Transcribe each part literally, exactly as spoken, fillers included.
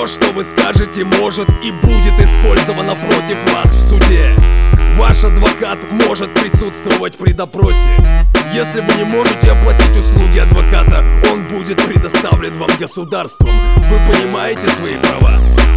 Все, что вы скажете, может и будет использовано против вас в суде. Ваш адвокат может присутствовать при допросе. Если вы не можете оплатить услуги адвоката, он будет предоставлен вам государством. Вы понимаете свои права?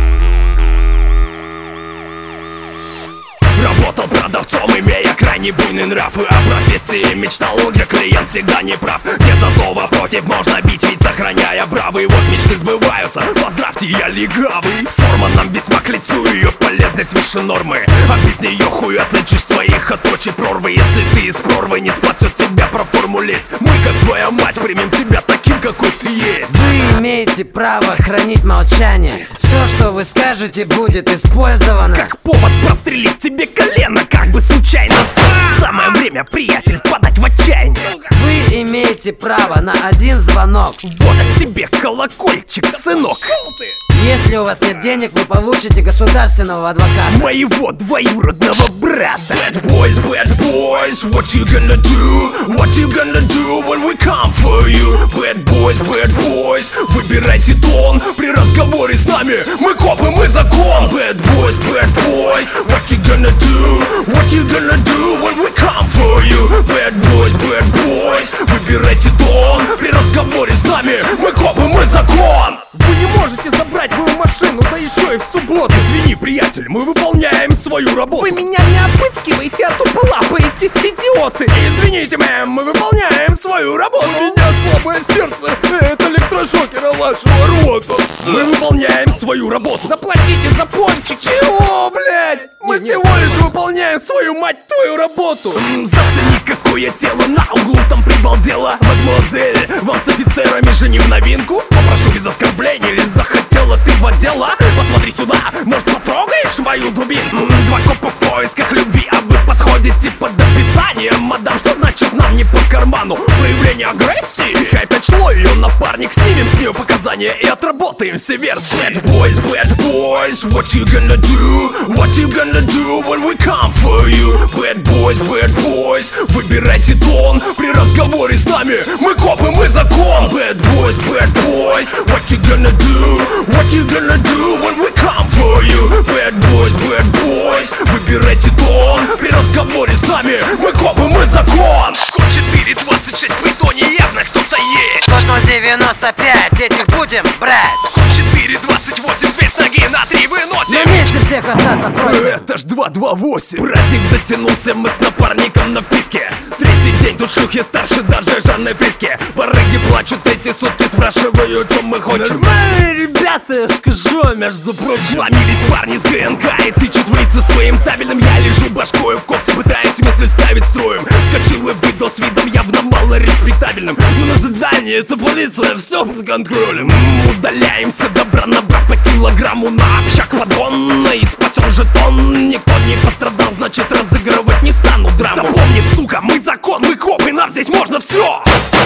Работал продавцом, имея крайне буйный нрав, и о профессии мечтал, где клиент всегда не прав, где за слово против можно бить, ведь сохраняя бравый. Вот мечты сбываются, поздравьте, я легавый. Форма нам весьма к лицу, ее полезность выше нормы, а без нее хуй отличишь своих от прочей прорвы. Если ты из прорвы, не спасет тебя про форму лезть. Мы, как твоя мать, примем тебя таким, какой ты есть. Вы имеете право хранить молчание. Все, что вы скажете, будет использовано как повод прострелить тебе колено, как бы случайно. Самое время, приятель, впадать в отчаяние. Вы имеете право на один звонок. Вот тебе колокольчик, сынок. Если у вас нет денег, вы получите государственного адвоката. Моего двоюродного брата. Bad boys, bad boys, what you gonna do? What you gonna do when we come for you? Bad boys, bad boys, выбирайте тон при разговоре с нами. Мы копы, мы закон. Bad boys, bad boys, what you gonna do? What you gonna do when we come for you? Bad boys, bad boys, выбирайте тон при разговоре с нами. Мы копы, мы закон. Вы не можете забрать мою машину, да еще и в субботу. Извини, приятель, мы выполняем свою работу. Вы меня не опыскиваете, а тупо лапаете, идиоты. Извините, мэм, мы выполняем свою работу. У меня слабое сердце, это электрошокер, а вашего рвота. Мы выполняем свою работу. Заплатите за пончик. Чего, блядь? Мы Не, всего не. лишь выполняем свою, мать твою, работу. М, Зацени, какое тело на углу там прибалдело. Мадемуазель, вам с офицерами же не в новинку. Попрошу без оскорблений, или захотела ты в отдела? Посмотри сюда, может потрогаешь мою дубинку? М, Два копа в поисках любви, а вы подходите под описание. Мадам, что значит нам не по карману? Проявление агрессии? Хайп начло ее напарник. Снимем с нее показания и отработаем все версии. Bad boys, bad boys, what you gonna do? What you gonna do when we come for you? Bad boys, bad boys, выбирайте тон при разговоре с нами. Мы копы, мы закон. Bad boys, bad boys, what you gonna do? What you gonna do when we come for you? Bad boys, bad boys, выбирайте тон при разговоре с нами. Мы копы, мы закон. Код четыре двадцать шесть, в итоне явно кто-то есть. Код ноль девяносто пять, этих будем брать. Код четыре двадцать восемь, дверь с ноги на три выносим. На месте всех остаться просим. Это ж два два восемь. Праздник затянулся, мы с напарником на вписке. Третий день тут шлюхи старше даже Жанны Фриски. Барыги плачут эти сутки, спрашивают, что мы хотим. Нормальные ребята, я скажу, между прочим. Ломились парни с ГНК и тычут в лица своим табельным. Я лежу башкою в коксе, пытаясь мысль ставить строем. Скочил и выдал с видом явно малореспектабельным. Ну на задание, это полиция, все под контролем. М, Удаляемся, добра набрав по килограмму на общак подгон. И спасен жетон, никто не пострадал, значит разыгрывать не стану драму. Запомни, сука, мы закон, мы копы, нам здесь можно все.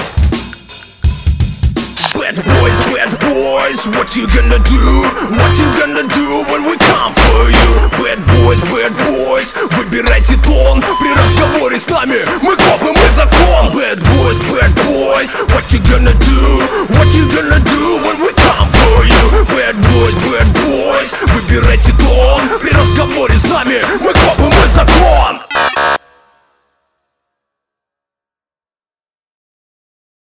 Bad boys, bad boys, what you gonna do? What you gonna do when we come for you? Bad boys, bad boys, выбирайте тон при разговоре с нами. Мы копы, мы закон. Bad boys, bad boys, what you gonna do? What you gonna do when we come for you? Bad boys, bad boys, выбирайте тон при разговоре с нами. Мы копы,